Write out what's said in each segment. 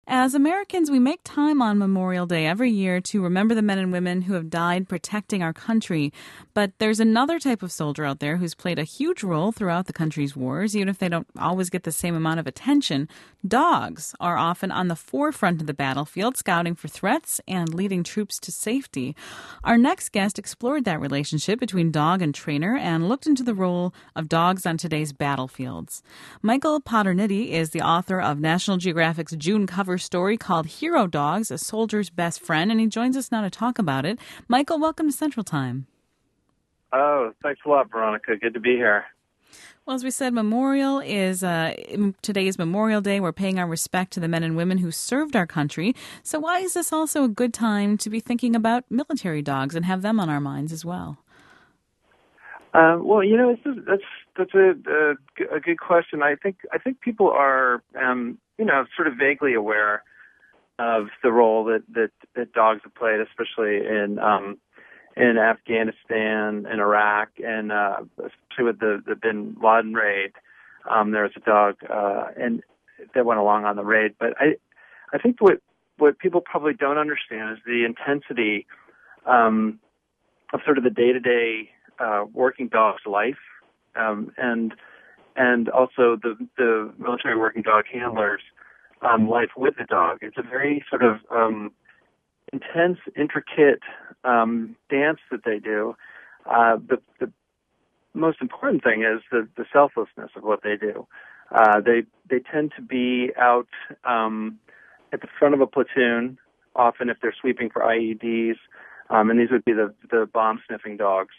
As Americans, we make time on Memorial Day every year to remember the men and women who have died protecting our country. But there's another type of soldier out there who's played a huge role throughout the country's wars, even if they don't always get the same amount of attention. Dogs are often on the forefront of the battlefield, scouting for threats and leading troops to safety. Our next guest explored that relationship between dog and trainer and looked into the role of dogs on today's battlefields. Michael Paterniti is the author of National Geographic's June cover story called Hero Dogs, A Soldier's Best Friend, and he joins us now to talk about it. Michael, welcome to Central Time. Oh, thanks a lot, Veronica. Good to be here. Well, as we said, today is Memorial Day. We're paying our respect to the men and women who served our country. So why is this also a good time to be thinking about military dogs and have them on our minds as well? Well, that's a good question. I think people are sort of vaguely aware of the role that dogs have played, especially in Afghanistan and Iraq, and especially with the Bin Laden raid. There was a dog and that went along on the raid. But I think what people probably don't understand is the intensity of sort of the day-to-day working dog's life, and also the military working dog handlers' life with the dog. It's a very sort of intense, intricate dance that they do. The most important thing is the selflessness of what they do. They tend to be out at the front of a platoon, often if they're sweeping for IEDs, and these would be the bomb-sniffing dogs.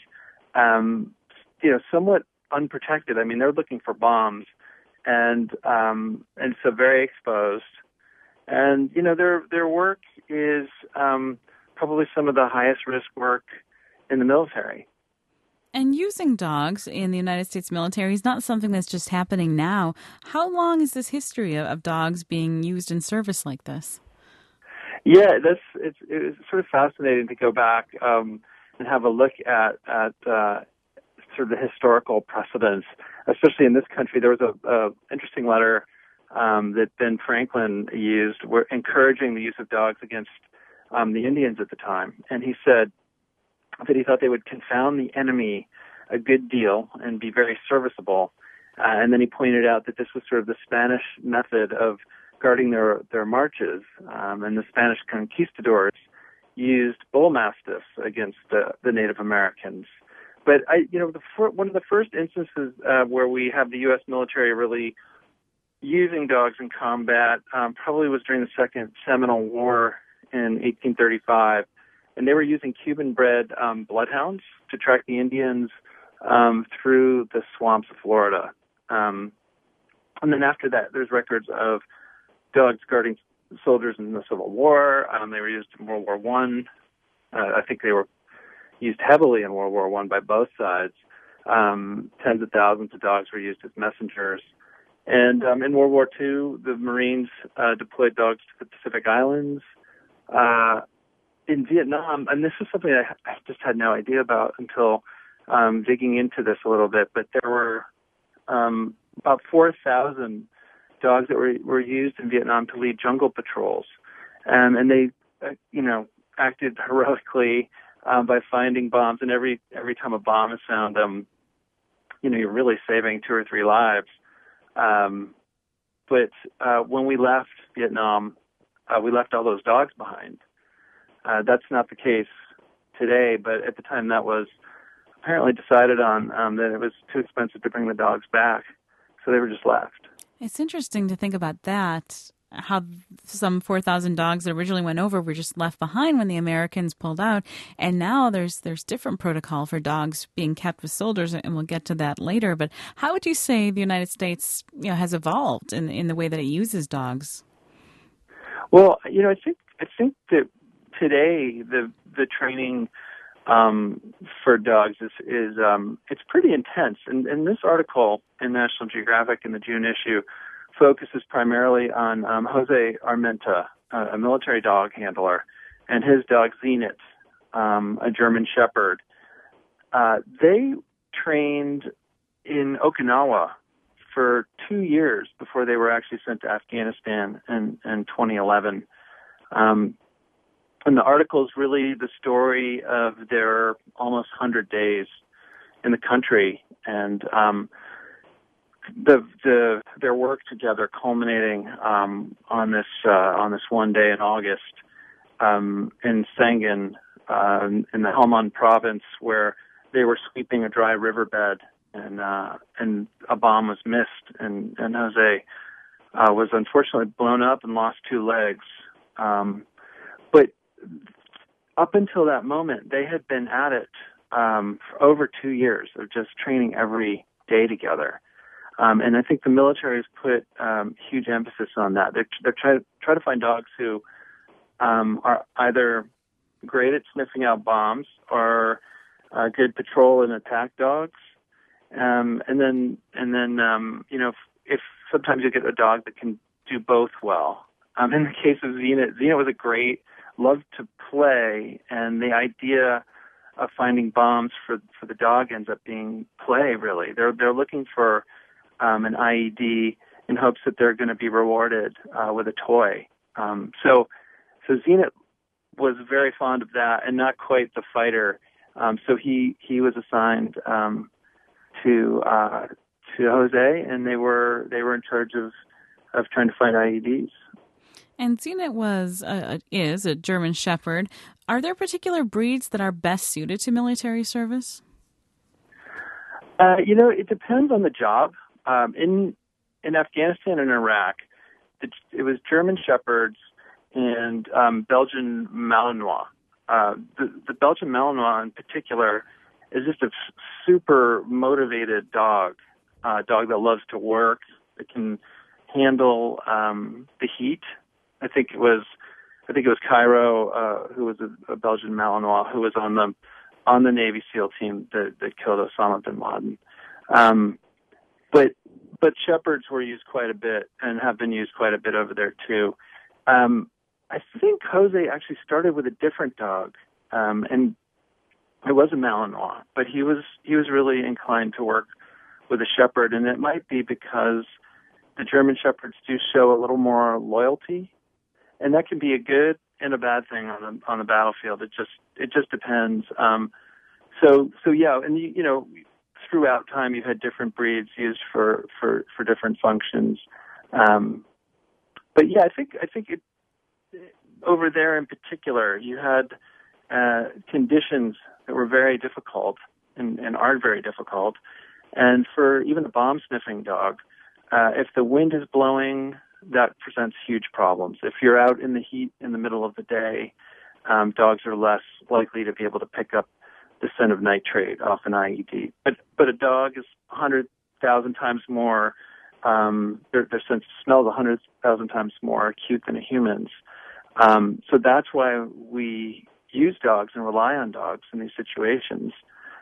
Somewhat unprotected. I mean, they're looking for bombs, and so very exposed. And their work is probably some of the highest risk work in the military. And using dogs in the United States military is not something that's just happening now. How long is this history of dogs being used in service like this? Yeah, it's sort of fascinating to go back and have a look at sort of the historical precedents, especially in this country. There was a interesting letter that Ben Franklin used, encouraging the use of dogs against the Indians at the time. And he said that he thought they would confound the enemy a good deal and be very serviceable. And then he pointed out that this was sort of the Spanish method of guarding their marches. And the Spanish conquistadors used bull mastiffs against the Native Americans. But one of the first instances where we have the U.S. military really using dogs in combat probably was during the Second Seminole War in 1835, and they were using Cuban-bred bloodhounds to track the Indians through the swamps of Florida. And then after that, there's records of dogs guarding soldiers in the Civil War. They were used in World War One. I think they were used heavily in World War One by both sides. Tens of thousands of dogs were used as messengers. And in World War II, the Marines deployed dogs to the Pacific Islands. In Vietnam, and this is something I just had no idea about until digging into this a little bit, but there were about 4,000 dogs that were used in Vietnam to lead jungle patrols. And they, acted heroically by finding bombs. And every time a bomb is found, you're really saving 2 or 3 lives. But when we left Vietnam, we left all those dogs behind. That's not the case today, but at the time that was apparently decided on, that it was too expensive to bring the dogs back, so they were just left. It's interesting to think about that, how some 4,000 dogs that originally went over were just left behind when the Americans pulled out, and now there's different protocol for dogs being kept with soldiers, and we'll get to that later. But how would you say the United States, has evolved in the way that it uses dogs? Well, I think that today the training for dogs is it's pretty intense. And this article in National Geographic in the June issue focuses primarily on Jose Armenta, a military dog handler, and his dog Zenit, a German Shepherd. They trained in Okinawa for 2 years before they were actually sent to Afghanistan in 2011. And the article is really the story of their almost 100 days in the country, and their work together culminating on this one day in August in Sangin in the Helmand province, where they were sweeping a dry riverbed, and a bomb was missed, and Jose was unfortunately blown up and lost 2 legs. But up until that moment, they had been at it for over 2 years of just training every day together. And I think the military has put huge emphasis on that. They're trying to find dogs who are either great at sniffing out bombs or good patrol and attack dogs. And then if sometimes you get a dog that can do both well. In the case of Zenit was loved to play, and the idea of finding bombs for the dog ends up being play. Really, they're looking for an IED in hopes that they're going to be rewarded with a toy. So Zenit was very fond of that, and not quite the fighter. So he was assigned to Jose, and they were in charge of trying to find IEDs. And Zenit is a German Shepherd. Are there particular breeds that are best suited to military service? It depends on the job. In Afghanistan and Iraq, it was German Shepherds and Belgian Malinois. The Belgian Malinois in particular is just a super motivated dog that loves to work, that can handle the heat. I think it was Cairo, who was a Belgian Malinois, who was on the Navy SEAL team that killed Osama bin Laden. But shepherds were used quite a bit and have been used quite a bit over there too. I think Jose actually started with a different dog, and it was a Malinois, but he was really inclined to work with a shepherd, and it might be because the German shepherds do show a little more loyalty, and that can be a good and a bad thing on the battlefield. It just depends. So yeah, and throughout time you've had different breeds used for different functions. But yeah, I think it, over there in particular, you had conditions that were very difficult and are very difficult. And for even a bomb sniffing dog, if the wind is blowing, that presents huge problems. If you're out in the heat in the middle of the day, dogs are less likely to be able to pick up the scent of nitrate off an IED. But a dog is 100,000 times more, their sense of smell is 100,000 times more acute than a human's. So that's why we use dogs and rely on dogs in these situations.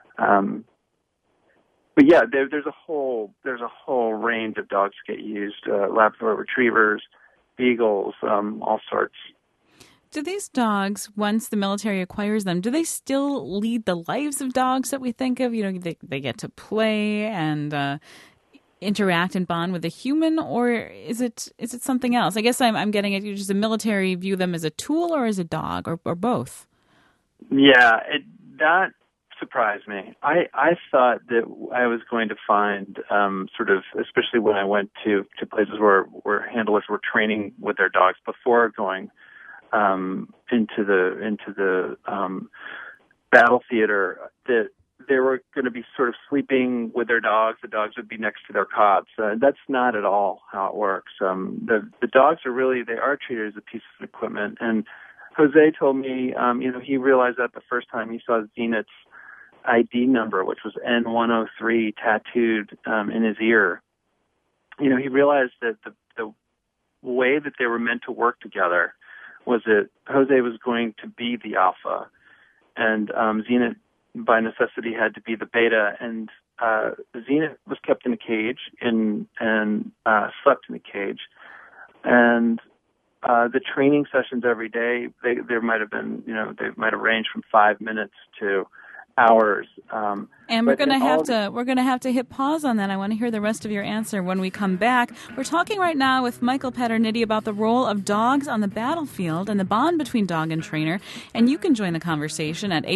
But yeah, there's a whole range of dogs that get used: Labrador retrievers, beagles, all sorts. Do these dogs, once the military acquires them, do they still lead the lives of dogs that we think of? They get to play and interact and bond with a human, or is it something else? I guess I'm getting it. Does the military view them as a tool or as a dog, or both? Yeah, that surprised me. I thought that I was going to find sort of, especially when I went to places where handlers were training with their dogs before going into the battle theater, that they were going to be sort of sleeping with their dogs. The dogs would be next to their cots. That's not at all how it works. The dogs are treated as a piece of equipment. And Jose told me, he realized that the first time he saw Zenit's ID number, which was N103 tattooed in his ear. He realized that the way that they were meant to work together was that Jose was going to be the alpha, and Zenit, by necessity, had to be the beta. And Zenit was kept in a cage and slept in a cage. And the training sessions every day, there might have been, they might have ranged from 5 minutes to hours. And we're going to have to hit pause on that. I want to hear the rest of your answer when we come back. We're talking right now with Michael Paterniti about the role of dogs on the battlefield and the bond between dog and trainer. And you can join the conversation at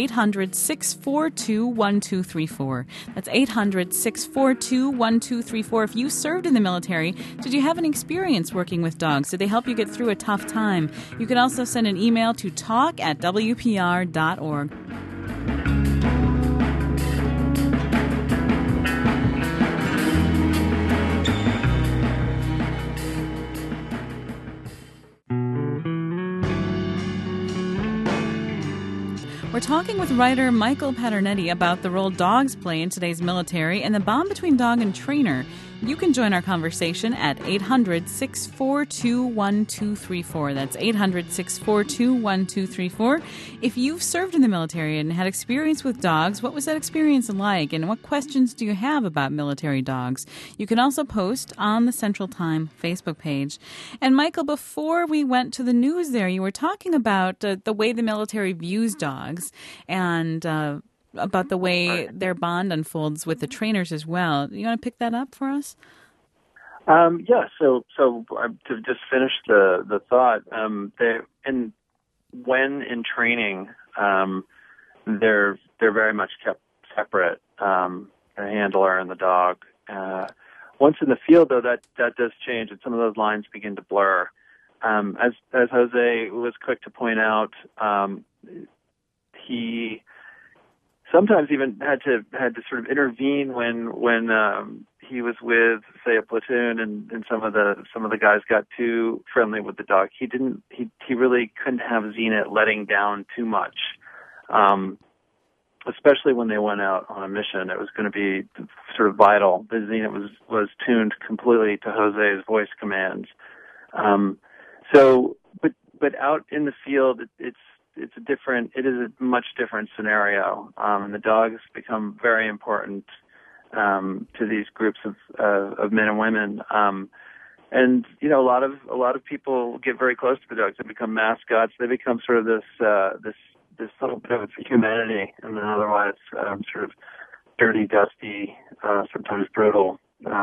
800-642-1234. That's 800-642-1234. If you served in the military, did you have any experience working with dogs? Did they help you get through a tough time? You can also send an email to talk@wpr.org. We're talking with writer Michael Paterniti about the role dogs play in today's military and the bond between dog and trainer. You can join our conversation at 800-642-1234. That's 800-642-1234. If you've served in the military and had experience with dogs, what was that experience like? And what questions do you have about military dogs? You can also post on the Central Time Facebook page. And Michael, before we went to the news there, you were talking about the way the military views dogs and about the way their bond unfolds with the trainers as well. You want to pick that up for us? Yeah. So to just finish the thought, when in training, they're very much kept separate. The handler and the dog. Once in the field, though, that does change, and some of those lines begin to blur. As Jose was quick to point out, he sometimes even had to sort of intervene when he was with, say, a platoon, and some of the guys got too friendly with the dog. He really couldn't have Zenit letting down too much, especially when they went out on a mission. It was going to be sort of vital. The Zenit was tuned completely to Jose's voice commands. But out in the field, it is a much different scenario, and the dogs become very important to these groups of men and women. And a lot of people get very close to the dogs. They become mascots. They become sort of this little bit of humanity in an otherwise sort of dirty, dusty, sometimes brutal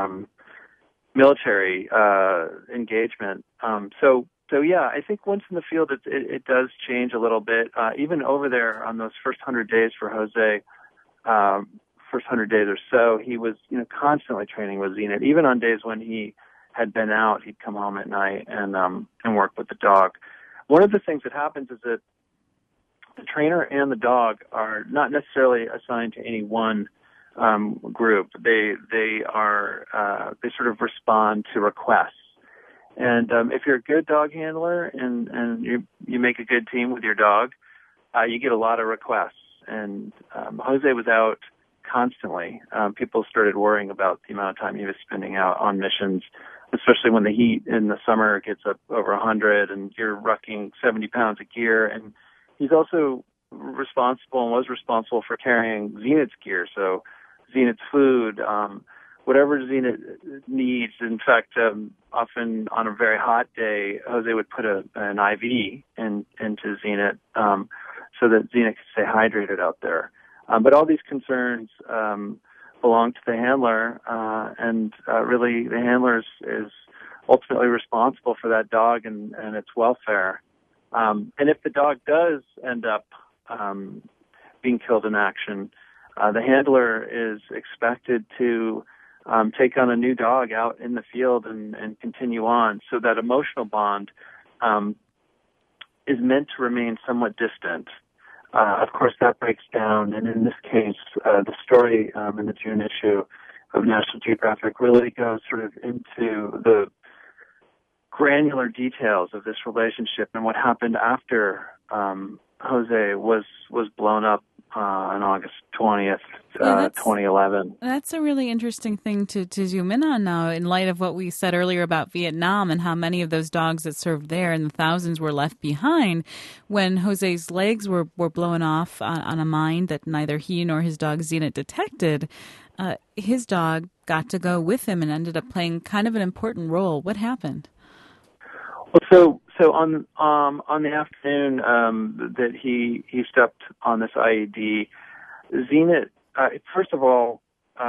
military engagement. So yeah, I think once in the field, it does change a little bit. Even over there on those first 100 days for Jose, first 100 days or so, he was constantly training with Zenit. Even on days when he had been out, he'd come home at night and work with the dog. One of the things that happens is that the trainer and the dog are not necessarily assigned to any one group. They sort of respond to requests. And if you're a good dog handler and you make a good team with your dog, you get a lot of requests. And Jose was out constantly. People started worrying about the amount of time he was spending out on missions, especially when the heat in the summer gets up over 100 and you're rucking 70 pounds of gear. And he's also was responsible for carrying Zenit's gear, so Zenit's food, whatever Zenit needs. In fact, often on a very hot day, Jose would put an IV into Zenit so that Zenit could stay hydrated out there. But all these concerns belong to the handler, and really the handler is ultimately responsible for that dog and its welfare. And if the dog does end up being killed in action, the handler is expected to take on a new dog out in the field and continue on. So that emotional bond is meant to remain somewhat distant. Of course, that breaks down, and in this case, the story in the June issue of National Geographic really goes sort of into the granular details of this relationship and what happened after Jose was blown up on August 20th, 2011. That's a really interesting thing to zoom in on now in light of what we said earlier about Vietnam and how many of those dogs that served there and the thousands were left behind when Jose's legs were blown off on a mine that neither he nor his dog Zenit detected. His dog got to go with him and ended up playing kind of an important role. What happened? Well, so on the afternoon that he stepped on this IED, Zenit, first of all,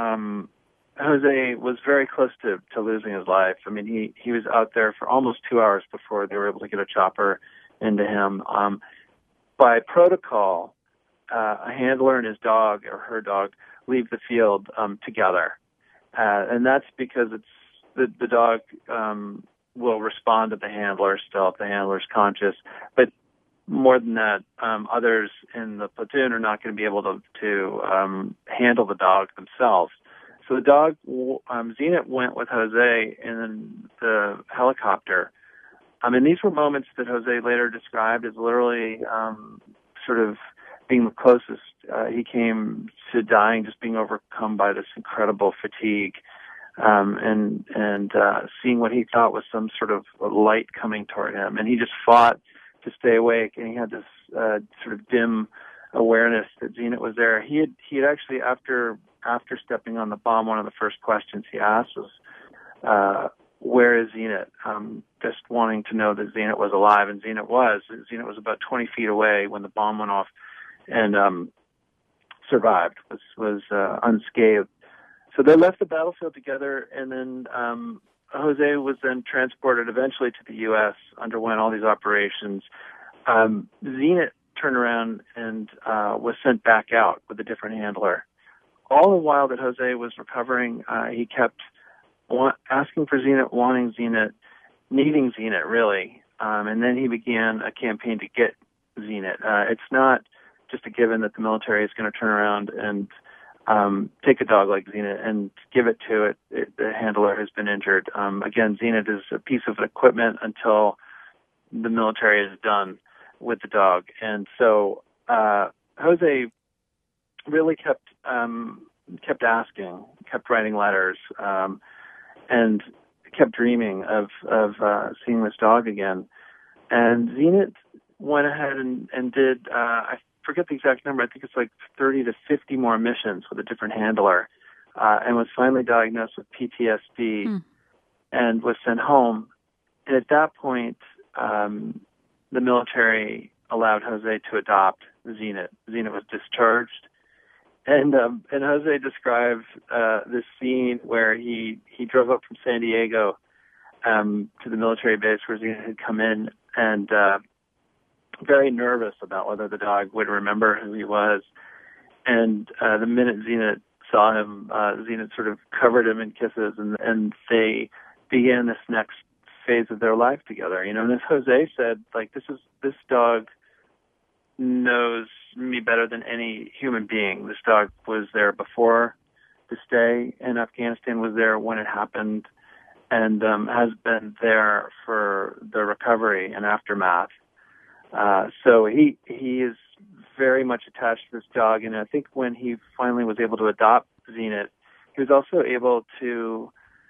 Jose was very close to losing his life. I mean, he was out there for almost 2 hours before they were able to get a chopper into him. By protocol, a handler and his dog or her dog leave the field together, and that's because the dog will respond to the handler still if the handler's conscious. But more than that, others in the platoon are not going to be able to handle the dog themselves. So the dog, Zenit went with Jose in the helicopter. And these were moments that Jose later described as literally sort of being the closest he came to dying, just being overcome by this incredible fatigue, and seeing what he thought was some sort of light coming toward him. And he just fought to stay awake, and he had this sort of dim awareness that Zenit was there. He had actually, after stepping on the bomb, one of the first questions he asked was, where is Zenit? Just wanting to know that Zenit was alive, and Zenit was. Zenit was about 20 feet away when the bomb went off, and survived, was unscathed. So they left the battlefield together, and then Jose was then transported eventually to the U.S., underwent all these operations. Zenit turned around and was sent back out with a different handler. All the while that Jose was recovering, he kept asking for Zenit, wanting Zenit, needing Zenit, really. And then he began a campaign to get Zenit. It's not just a given that the military is going to turn around and take a dog like Zenit and give it to it. The handler has been injured. Again, Zenit is a piece of equipment until the military is done with the dog. And so Jose really kept asking, kept writing letters, and kept dreaming of seeing this dog again. And Zenit went ahead and did, I forget the exact number, I think it's like 30 to 50 more missions with a different handler, and was finally diagnosed with PTSD and was sent home. And at that point, the military allowed Jose to adopt Zenit. Zenit was discharged. And Jose described this scene where he drove up from San Diego to the military base where Zenit had come in, and very nervous about whether the dog would remember who he was. And the minute Zenit saw him, Zenit sort of covered him in kisses, and they began this next phase of their life together. You know, and as Jose said, like, this dog knows me better than any human being. This dog was there before the stay in Afghanistan, was there when it happened, and has been there for the recovery and aftermath. So he is very much attached to this dog, and I think when he finally was able to adopt Zenit, he was also able to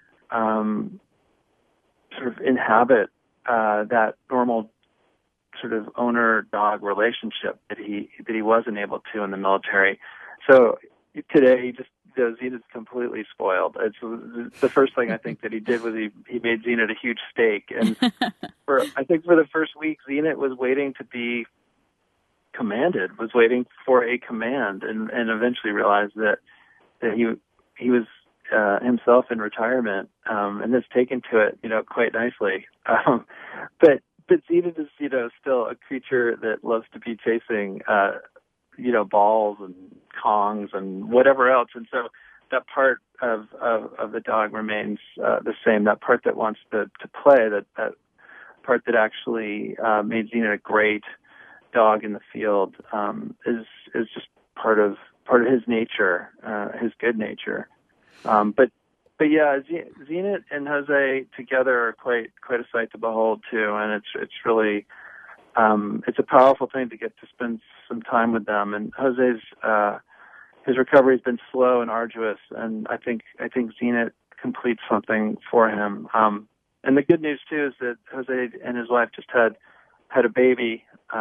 sort of inhabit that normal sort of owner-dog relationship that he wasn't able to in the military. So today, Zenit's completely spoiled. It's the first thing I think that he did was he made Zenit a huge steak, and I think for the first week, Zenit was waiting to be commanded, was waiting for a command, and eventually realized that he was himself in retirement, and has taken to it, quite nicely. But Zenit is, still a creature that loves to be chasing, balls and kongs and whatever else. And so that part of the dog remains the same. That part that wants to play, that part that actually made Zenit a great dog in the field, is just part of his nature, his good nature. But yeah, Zenit and Jose together are quite a sight to behold too, and it's really it's a powerful thing to get to spend some time with them. And Jose's his recovery has been slow and arduous, and I think Zenit completes something for him. And the good news too is that Jose and his wife just had a baby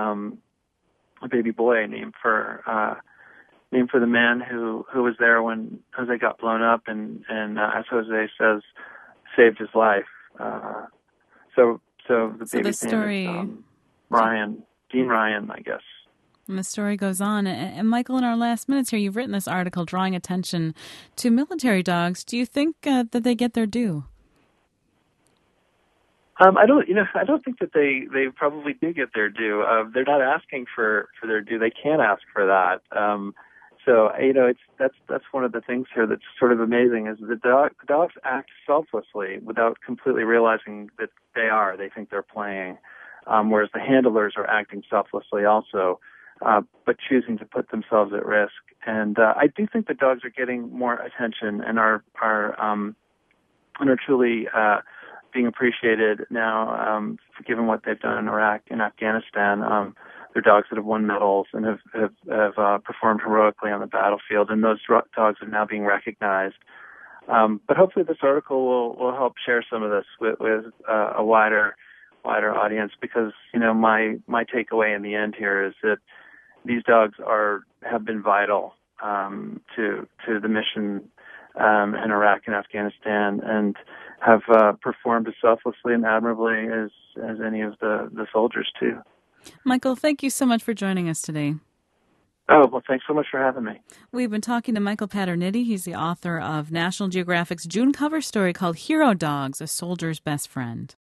boy named for the man who was there when Jose got blown up, and as Jose says, saved his life. So the baby's name is Dean Ryan, I guess. And the story goes on. And Michael, in our last minutes here, you've written this article drawing attention to military dogs. Do you think that they get their due? I don't think that they probably do get their due. They're not asking for their due. They can't ask for that. That's one of the things here that's sort of amazing is the dogs act selflessly without completely realizing that they think they're playing, whereas the handlers are acting selflessly also, but choosing to put themselves at risk. And I do think the dogs are getting more attention and are truly being appreciated now, given what they've done in Iraq and Afghanistan. They're dogs that have won medals and have performed heroically on the battlefield, and those dogs are now being recognized. But hopefully, this article will help share some of this with a wider audience, because my takeaway in the end here is that these dogs have been vital to the mission in Iraq and Afghanistan, and have performed as selflessly and admirably as any of the soldiers too. Michael, thank you so much for joining us today. Oh, well, thanks so much for having me. We've been talking to Michael Paterniti. He's the author of National Geographic's June cover story called Hero Dogs, A Soldier's Best Friend.